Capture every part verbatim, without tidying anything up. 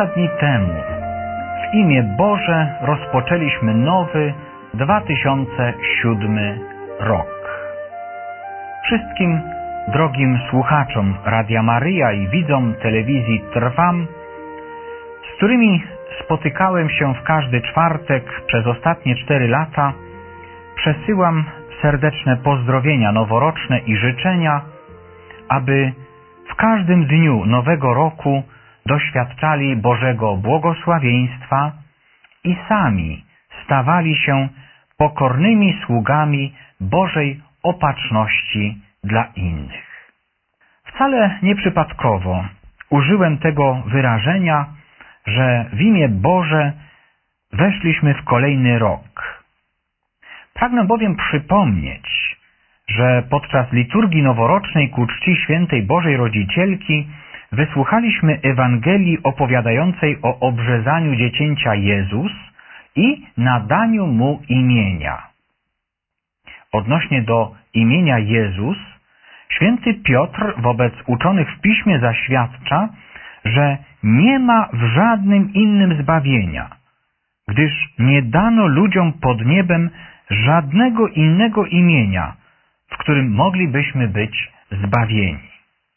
Kilka dni temu w imię Boże rozpoczęliśmy nowy dwa tysiące siódmy rok. Wszystkim drogim słuchaczom Radia Maryja i widzom telewizji Trwam, z którymi spotykałem się w każdy czwartek przez ostatnie cztery lata, przesyłam serdeczne pozdrowienia noworoczne i życzenia, aby w każdym dniu nowego roku doświadczali Bożego błogosławieństwa i sami stawali się pokornymi sługami Bożej opatrzności dla innych. Wcale nieprzypadkowo użyłem tego wyrażenia, że w imię Boże weszliśmy w kolejny rok. Pragnę bowiem przypomnieć, że podczas liturgii noworocznej ku czci świętej Bożej Rodzicielki wysłuchaliśmy Ewangelii opowiadającej o obrzezaniu dziecięcia Jezus i nadaniu Mu imienia. Odnośnie do imienia Jezus, święty Piotr wobec uczonych w Piśmie zaświadcza, że nie ma w żadnym innym zbawienia, gdyż nie dano ludziom pod niebem żadnego innego imienia, w którym moglibyśmy być zbawieni.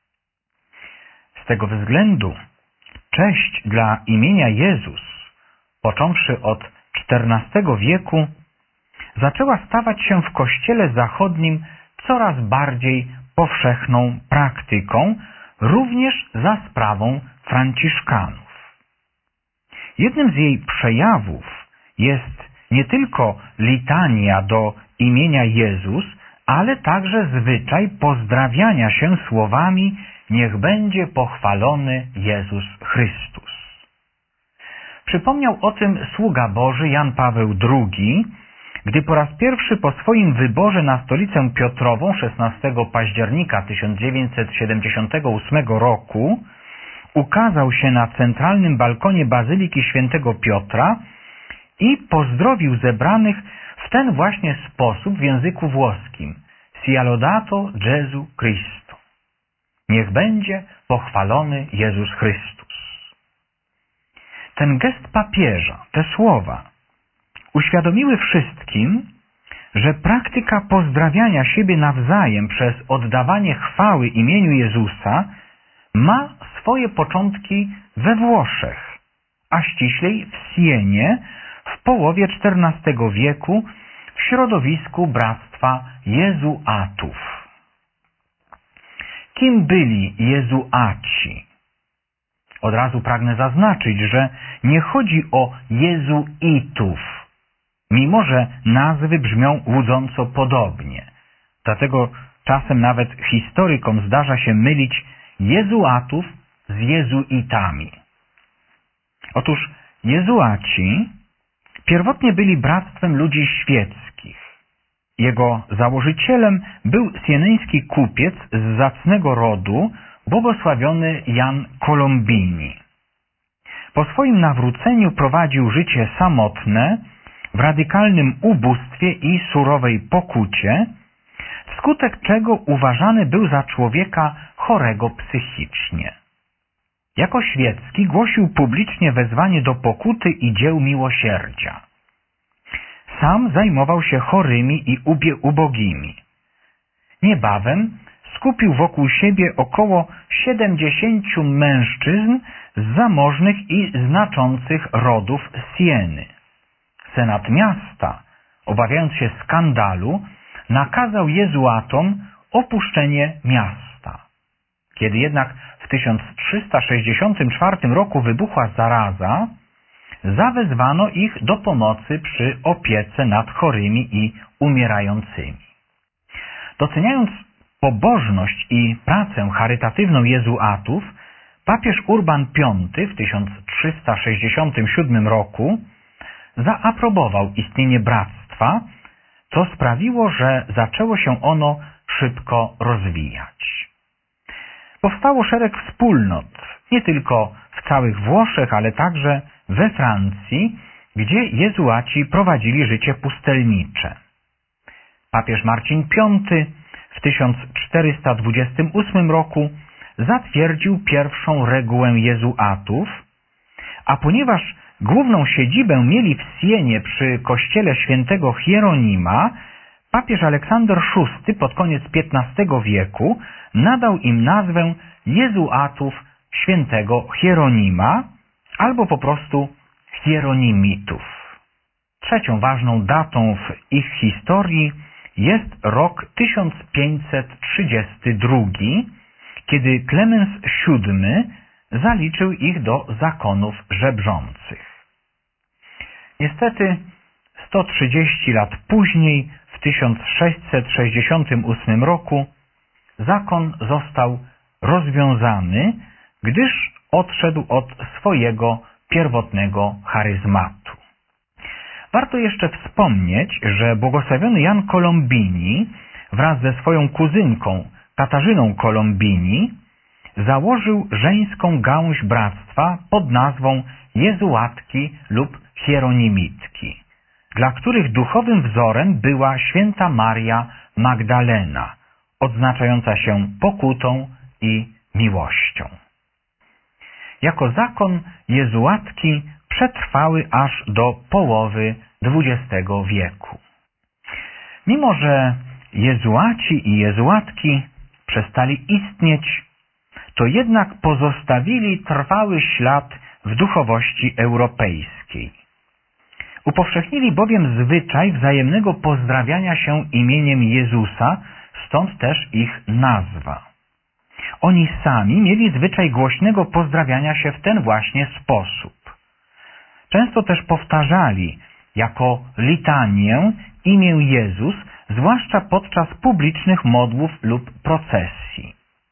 Z tego względu cześć dla imienia Jezus, począwszy od czternastego wieku, zaczęła stawać się w Kościele zachodnim coraz bardziej powszechną praktyką, również za sprawą Franciszkanów. Jednym z jej przejawów jest nie tylko litania do imienia Jezus, ale także zwyczaj pozdrawiania się słowami: niech będzie pochwalony Jezus Chrystus. Przypomniał o tym sługa Boży Jan Paweł drugi, gdy po raz pierwszy po swoim wyborze na stolicę Piotrową szesnastego października tysiąc dziewięćset siedemdziesiątego ósmego roku ukazał się na centralnym balkonie Bazyliki Świętego Piotra i pozdrowił zebranych w ten właśnie sposób w języku włoskim: Sia lodato Gesù Cristo. Niech będzie pochwalony Jezus Chrystus. Ten gest papieża, te słowa uświadomiły wszystkim, że praktyka pozdrawiania siebie nawzajem przez oddawanie chwały imieniu Jezusa ma swoje początki we Włoszech, a ściślej w Sienie w połowie czternastego wieku w środowisku bractwa jezuatów. Kim byli jezuaci? Od razu pragnę zaznaczyć, że nie chodzi o jezuitów, mimo że nazwy brzmią łudząco podobnie. Dlatego czasem nawet historykom zdarza się mylić jezuatów z jezuitami. Otóż jezuaci pierwotnie byli bractwem ludzi świeckich. Jego założycielem był sieneński kupiec z zacnego rodu, błogosławiony Jan Colombini. Po swoim nawróceniu prowadził życie samotne, w radykalnym ubóstwie i surowej pokucie, wskutek czego uważany był za człowieka chorego psychicznie. Jako świecki głosił publicznie wezwanie do pokuty i dzieł miłosierdzia. Sam zajmował się chorymi i ubogimi. Niebawem skupił wokół siebie około siedemdziesięciu mężczyzn z zamożnych i znaczących rodów Sieny. Senat miasta, obawiając się skandalu, nakazał jezuatom opuszczenie miasta. Kiedy jednak w tysiąc trzysta sześćdziesiątym czwartym roku wybuchła zaraza, zawezwano ich do pomocy przy opiece nad chorymi i umierającymi. Doceniając pobożność i pracę charytatywną jezuatów, papież Urban piąty w tysiąc trzysta sześćdziesiątym siódmym roku zaaprobował istnienie bractwa, co sprawiło, że zaczęło się ono szybko rozwijać. Powstało szereg wspólnot, nie tylko w całych Włoszech, ale także we Francji, gdzie jezuaci prowadzili życie pustelnicze. Papież Marcin piąty w tysiąc czterysta dwudziestym ósmym roku zatwierdził pierwszą regułę jezuatów, A ponieważ główną siedzibę mieli w Sienie przy kościele świętego Hieronima, papież Aleksander szósty pod koniec piętnastego wieku nadał im nazwę jezuatów świętego Hieronima albo po prostu hieronimitów. Trzecią ważną datą w ich historii jest rok tysiąc pięćset trzydziesty drugi, kiedy Klemens siódmy zaliczył ich do zakonów żebrzących. Niestety sto trzydzieści lat później, w tysiąc sześćset sześćdziesiątym ósmym roku, zakon został rozwiązany, gdyż odszedł od swojego pierwotnego charyzmatu. Warto jeszcze wspomnieć, że błogosławiony Jan Kolombini wraz ze swoją kuzynką Katarzyną Kolombini założył żeńską gałąź bractwa pod nazwą jezuatki lub hieronimitki, dla których duchowym wzorem była święta Maria Magdalena, odznaczająca się pokutą i miłością. Jako zakon jezuatki przetrwały aż do połowy dwudziestego wieku. Mimo że jezuaci i jezuatki przestali istnieć, to jednak pozostawili trwały ślad w duchowości europejskiej. Upowszechnili bowiem zwyczaj wzajemnego pozdrawiania się imieniem Jezusa, stąd też ich nazwa. Oni sami mieli zwyczaj głośnego pozdrawiania się w ten właśnie sposób. Często też powtarzali jako litanię imię Jezus, zwłaszcza podczas publicznych modłów lub procesji.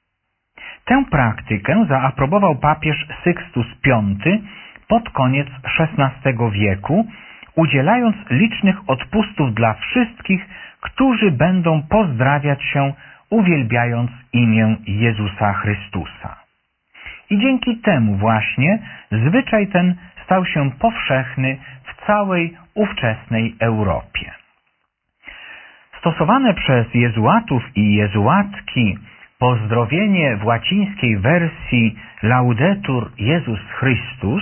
Tę praktykę zaaprobował papież Sykstus piąty pod koniec szesnastego wieku, udzielając licznych odpustów dla wszystkich, którzy będą pozdrawiać się, uwielbiając imię Jezusa Chrystusa. I dzięki temu właśnie zwyczaj ten stał się powszechny w całej ówczesnej Europie. Stosowane przez jezuatów i jezuatki pozdrowienie w łacińskiej wersji Laudetur Jezus Chrystus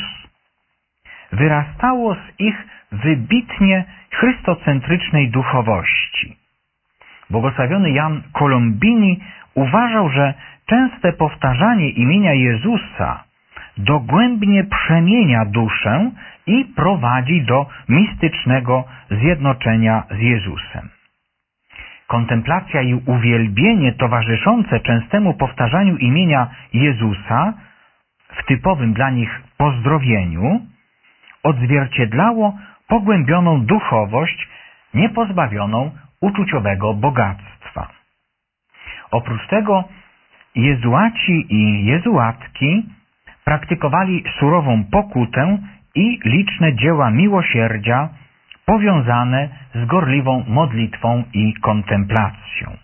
wyrastało z ich wybitnie chrystocentrycznej duchowości. Błogosławiony Jan Kolombini uważał, że częste powtarzanie imienia Jezusa dogłębnie przemienia duszę i prowadzi do mistycznego zjednoczenia z Jezusem. Kontemplacja i uwielbienie towarzyszące częstemu powtarzaniu imienia Jezusa w typowym dla nich pozdrowieniu odzwierciedlało pogłębioną duchowość niepozbawioną uczuciowego bogactwa. Oprócz tego jezuaci i jezuatki praktykowali surową pokutę i liczne dzieła miłosierdzia powiązane z gorliwą modlitwą i kontemplacją.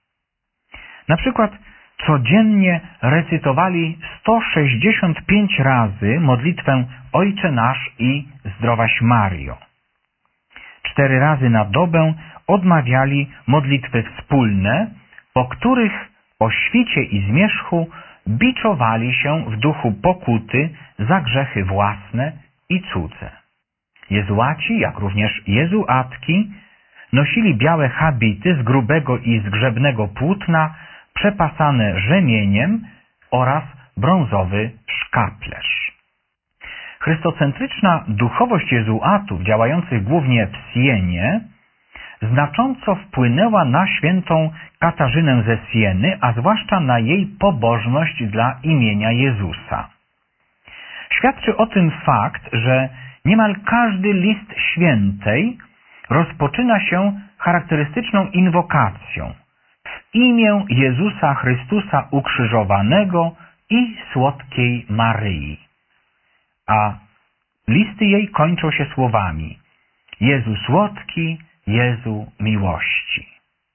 Na przykład codziennie recytowali sto sześćdziesiąt pięć razy modlitwę Ojcze Nasz i Zdrowaś Mario. Cztery razy na dobę odmawiali modlitwy wspólne, po których o świcie i zmierzchu biczowali się w duchu pokuty za grzechy własne i cudze. Jezuaci, jak również jezuatki, nosili białe habity z grubego i zgrzebnego płótna, przepasane rzemieniem oraz brązowy szkaplerz. Chrystocentryczna duchowość jezuatów, działających głównie w Sienie, znacząco wpłynęła na świętą Katarzynę ze Sieny, a zwłaszcza na jej pobożność dla imienia Jezusa. Świadczy o tym fakt, że niemal każdy list świętej rozpoczyna się charakterystyczną inwokacją w imię Jezusa Chrystusa ukrzyżowanego i słodkiej Maryi. A listy jej kończą się słowami: Jezu słodki, Jezu miłości.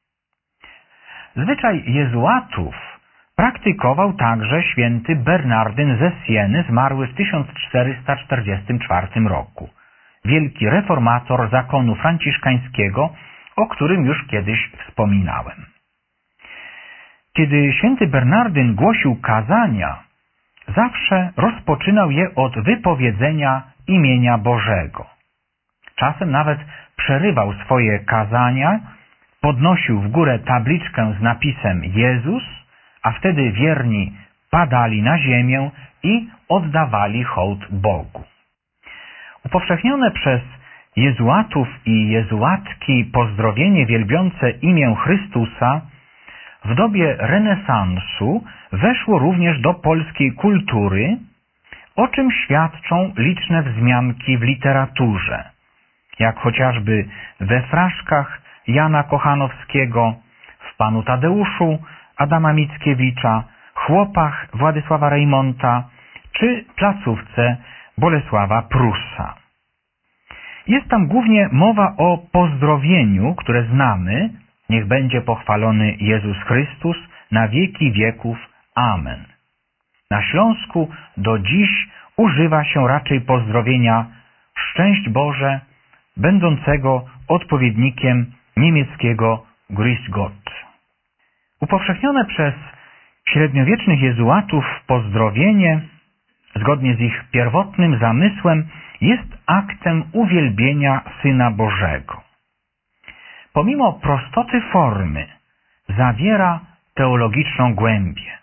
Zwyczaj jezuatów praktykował także święty Bernardyn ze Sieny, zmarły w tysiąc czterysta czterdziestym czwartym roku. Wielki reformator zakonu franciszkańskiego, o którym już kiedyś wspominałem. Kiedy święty Bernardyn głosił kazania, zawsze rozpoczynał je od wypowiedzenia imienia Bożego. Czasem nawet przerywał swoje kazania, podnosił w górę tabliczkę z napisem Jezus, a wtedy wierni padali na ziemię i oddawali hołd Bogu. Upowszechnione przez jezułatów i jezułatki pozdrowienie wielbiące imię Chrystusa w dobie renesansu weszło również do polskiej kultury, o czym świadczą liczne wzmianki w literaturze, jak chociażby we fraszkach Jana Kochanowskiego, w Panu Tadeuszu Adama Mickiewicza, Chłopach Władysława Reymonta czy Placówce Bolesława Prusa. Jest tam głównie mowa o pozdrowieniu, które znamy: niech będzie pochwalony Jezus Chrystus na wieki wieków. Amen. Na Śląsku do dziś używa się raczej pozdrowienia Szczęść Boże, będącego odpowiednikiem niemieckiego Grüß Gott. Upowszechnione przez średniowiecznych jezułatów pozdrowienie, zgodnie z ich pierwotnym zamysłem, jest aktem uwielbienia Syna Bożego. Pomimo prostoty formy zawiera teologiczną głębię.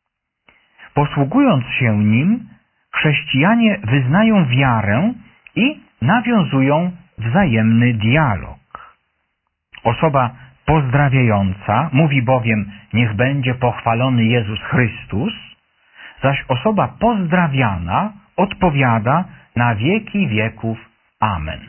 Posługując się nim, chrześcijanie wyznają wiarę i nawiązują wzajemny dialog. Osoba pozdrawiająca mówi bowiem: niech będzie pochwalony Jezus Chrystus, zaś osoba pozdrawiana odpowiada: na wieki wieków. Amen.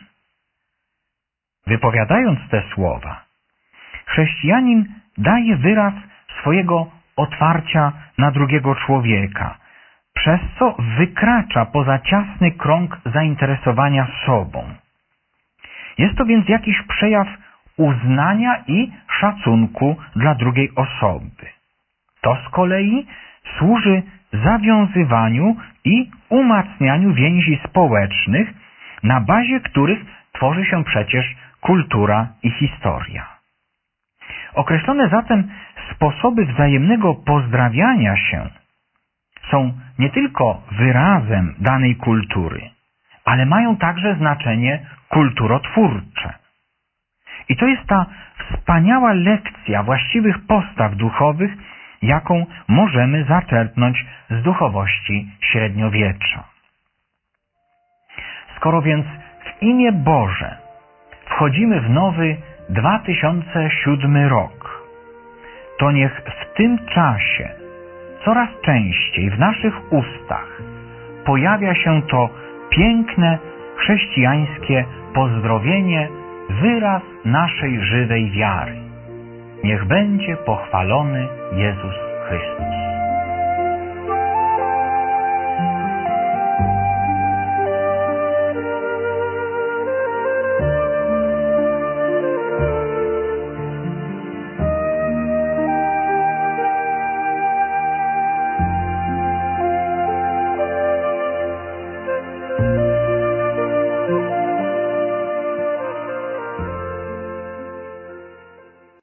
Wypowiadając te słowa, chrześcijanin daje wyraz swojego otwarcia na drugiego człowieka, przez co wykracza poza ciasny krąg zainteresowania sobą. Jest to więc jakiś przejaw uznania i szacunku dla drugiej osoby. To z kolei służy zawiązywaniu i umacnianiu więzi społecznych, na bazie których tworzy się przecież kultura i historia. Określone zatem sposoby wzajemnego pozdrawiania się są nie tylko wyrazem danej kultury, ale mają także znaczenie kulturotwórcze. I to jest ta wspaniała lekcja właściwych postaw duchowych, jaką możemy zaczerpnąć z duchowości średniowiecza. Skoro więc w imię Boże wchodzimy w nowy dwa tysiące siódmy rok, to niech w tym czasie coraz częściej w naszych ustach pojawia się to piękne chrześcijańskie pozdrowienie, wyraz naszej żywej wiary. Niech będzie pochwalony Jezus Chrystus.